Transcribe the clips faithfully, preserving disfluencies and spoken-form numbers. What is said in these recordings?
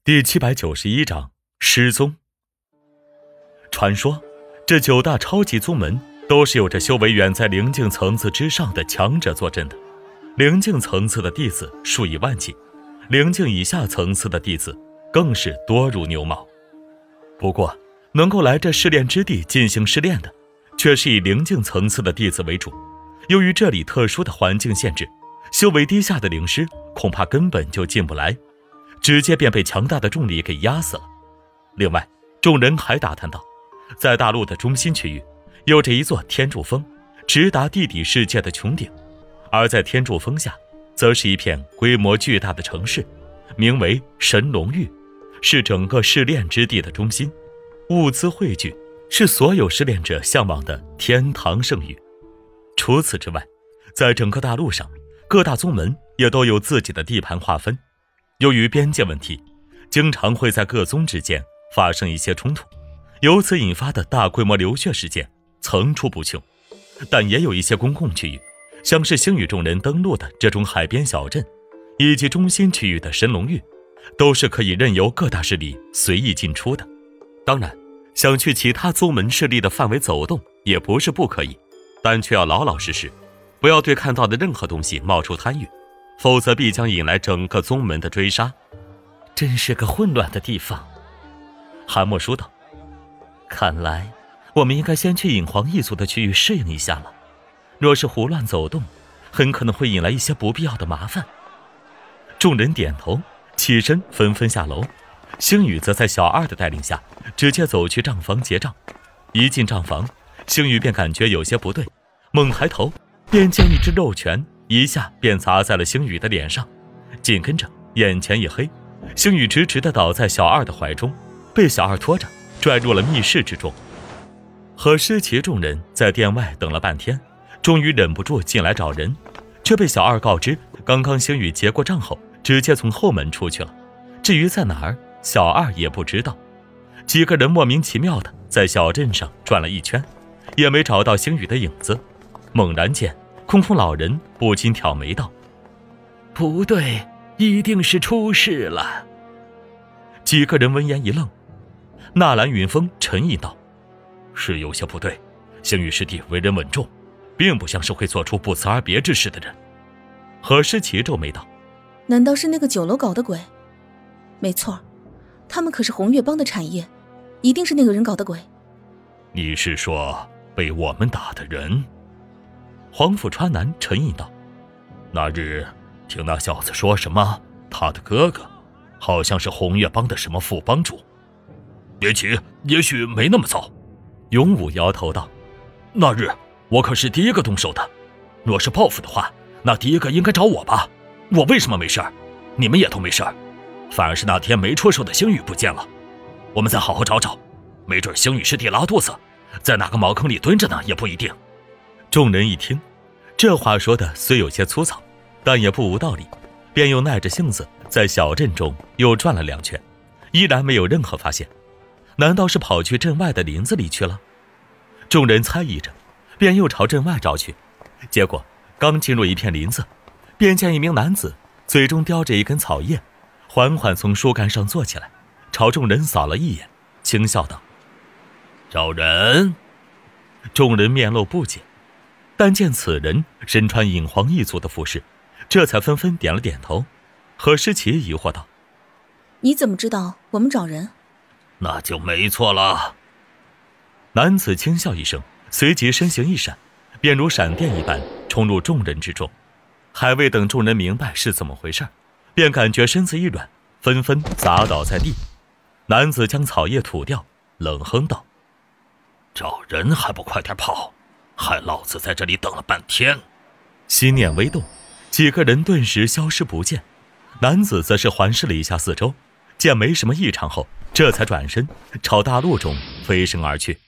第七百九十一章失踪。传说这九大超级宗门都是有着修为远在灵境层次之上的强者坐镇的，灵境层次的弟子数以万计，灵境以下层次的弟子更是多如牛毛。不过能够来这试炼之地进行试炼的却是以灵境层次的弟子为主，由于这里特殊的环境限制，修为低下的灵师恐怕根本就进不来，直接便被强大的重力给压死了。另外众人还打探到，在大陆的中心区域有着一座天柱峰，直达地底世界的穹顶，而在天柱峰下则是一片规模巨大的城市，名为神龙域，是整个试炼之地的中心，物资汇聚，是所有试炼者向往的天堂圣域。除此之外，在整个大陆上各大宗门也都有自己的地盘划分，由于边界问题，经常会在各宗之间发生一些冲突，由此引发的大规模流血事件层出不穷。但也有一些公共区域，像是星宇众人登陆的这种海边小镇，以及中心区域的神龙域，都是可以任由各大势力随意进出的。当然想去其他宗门势力的范围走动也不是不可以，但却要老老实实，不要对看到的任何东西冒出贪欲，否则必将引来整个宗门的追杀。真是个混乱的地方。韩墨说道，看来我们应该先去隐皇一族的区域适应一下了，若是胡乱走动，很可能会引来一些不必要的麻烦。众人点头起身纷纷下楼，星宇则在小二的带领下直接走去账房结账。一进账房，星宇便感觉有些不对，猛抬头便见一只肉拳一下便砸在了星宇的脸上，紧跟着眼前一黑，星宇直直地倒在小二的怀中，被小二拖着拽入了密室之中。和诗琪众人在店外等了半天，终于忍不住进来找人，却被小二告知刚刚星宇结过账后直接从后门出去了，至于在哪儿小二也不知道。几个人莫名其妙的在小镇上转了一圈，也没找到星宇的影子。猛然间空空老人不禁挑眉道， 不对，一定是出事了。 几个人闻言一愣，纳兰云峰沉吟道，是有些不对，星宇师弟为人稳重，并不像是会做出不辞而别之事的人。何诗琪皱眉道， 难道是那个酒楼搞的鬼？没错，他们可是红月帮的产业，一定是那个人搞的鬼。 你是说被我们打的人？黄甫川南沉吟道，那日听那小子说什么他的哥哥好像是红月帮的什么副帮主。也许也许没那么糟。勇武摇头道，那日我可是第一个动手的，若是报复的话，那第一个应该找我吧，我为什么没事儿？你们也都没事儿，反而是那天没出手的星宇不见了。我们再好好找找，没准星宇师弟拉肚子在哪个茅坑里蹲着呢，也不一定。众人一听，这话说的虽有些粗糙，但也不无道理，便又耐着性子在小镇中又转了两圈，依然没有任何发现。难道是跑去镇外的林子里去了？众人猜疑着，便又朝镇外找去。结果刚进入一片林子，便见一名男子嘴中叼着一根草叶，缓缓从树干上坐起来，朝众人扫了一眼，轻笑道，找人。众人面露不解，但见此人身穿隐皇一族的服饰，这才纷纷点了点头。何诗琪疑惑道， 你怎么知道我们找人？ 那就没错了。男子轻笑一声，随即身形一闪，便如闪电一般冲入众人之中。还未等众人明白是怎么回事，便感觉身子一软，纷纷砸倒在地。男子将草叶吐掉，冷哼道，找人还不快点跑，害老子在这里等了半天。心念微动，几个人顿时消失不见。男子则是环视了一下四周，见没什么异常后，这才转身朝大路中飞升而去。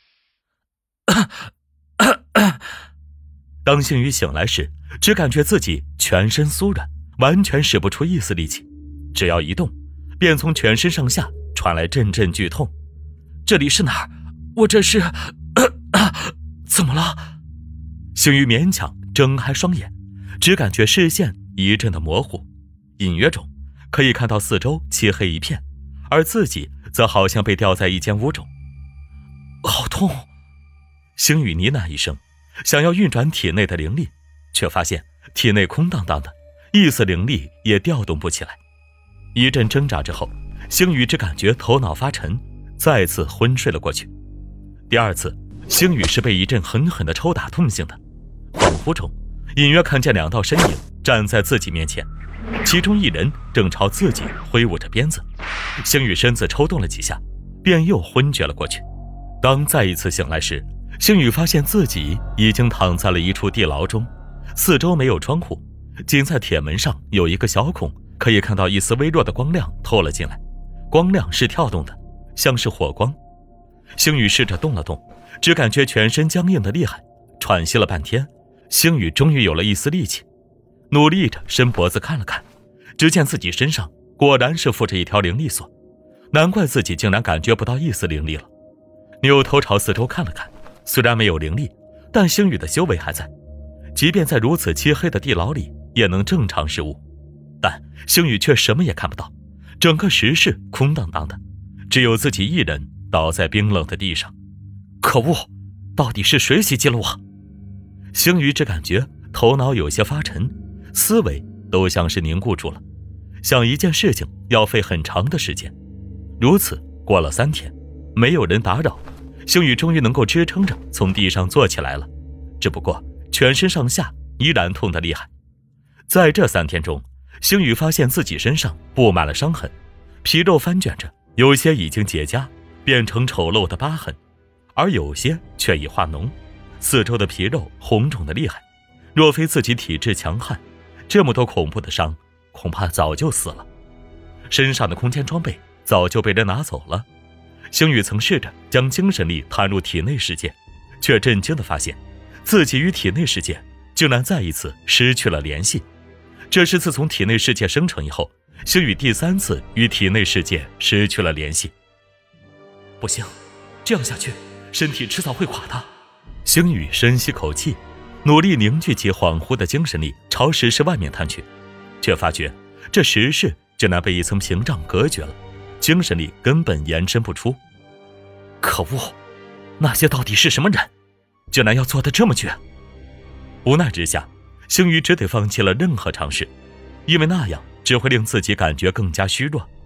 当星宇醒来时，只感觉自己全身酥软，完全使不出一丝力气，只要一动便从全身上下传来阵阵剧痛。这里是哪儿？我这是、呃、怎么了？星宇勉强睁开双眼，只感觉视线一阵的模糊，隐约中可以看到四周漆黑一片， 而自己则好像被吊在一间屋中。好痛！星宇呢喃一声，想要运转体内的灵力，却发现体内空荡荡的，一丝灵力也调动不起来。一阵挣扎之后，星宇只感觉头脑发沉，再次昏睡了过去。第二次，星宇是被一阵狠狠的抽打痛醒的，恍惚中隐约看见两道身影站在自己面前，其中一人正朝自己挥舞着鞭子。星宇身子抽动了几下，便又昏厥了过去。当再一次醒来时，星宇发现自己已经躺在了一处地牢中，四周没有窗户，仅在铁门上有一个小孔，可以看到一丝微弱的光亮透了进来，光亮是跳动的，像是火光。星宇试着动了动，只感觉全身僵硬的厉害，喘息了半天，星宇终于有了一丝力气，努力着伸脖子看了看，只见自己身上果然是附着一条灵力锁，难怪自己竟然感觉不到一丝灵力了。扭头朝四周看了看，虽然没有灵力，但星宇的修为还在，即便在如此漆黑的地牢里也能正常视物，但星宇却什么也看不到，整个石室空荡荡的，只有自己一人倒在冰冷的地上。可恶，到底是谁袭击了我？星宇只感觉头脑有些发沉，思维都像是凝固住了，想一件事情要费很长的时间。如此过了三天，没有人打扰，星宇终于能够支撑着从地上坐起来了，只不过全身上下依然痛得厉害。在这三天中，星宇发现自己身上布满了伤痕，皮肉翻卷着，有些已经结痂，变成丑陋的疤痕，而有些却已化脓，四周的皮肉红肿得厉害。若非自己体质强悍，这么多恐怖的伤，恐怕早就死了。身上的空间装备早就被人拿走了。星宇曾试着将精神力探入体内世界，却震惊地发现自己与体内世界竟然再一次失去了联系。这是自从体内世界生成以后，星宇第三次与体内世界失去了联系。不行，这样下去身体迟早会垮的。星宇深吸口气，努力凝聚起恍惚的精神力朝石室外面探去，却发觉这石室竟然被一层屏障隔绝了，精神力根本延伸不出。可恶，那些到底是什么人，竟然要做得这么绝？无奈之下，星宇只得放弃了任何尝试，因为那样只会令自己感觉更加虚弱。